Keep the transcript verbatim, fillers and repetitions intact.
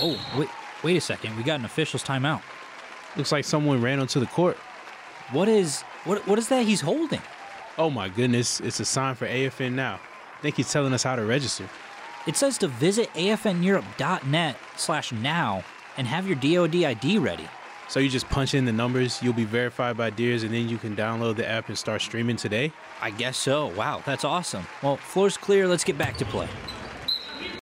Oh, wait, wait a second. We got an official's timeout. Looks like someone ran onto the court. What is what? What is that he's holding? Oh my goodness, it's a sign for A F N Now. I think he's telling us how to register. It says to visit afneurope.net slash now and have your D O D I D ready. So you just punch in the numbers, you'll be verified by Deers, and then you can download the app and start streaming today? I guess so. Wow, that's awesome. Well, floor's clear. Let's get back to play.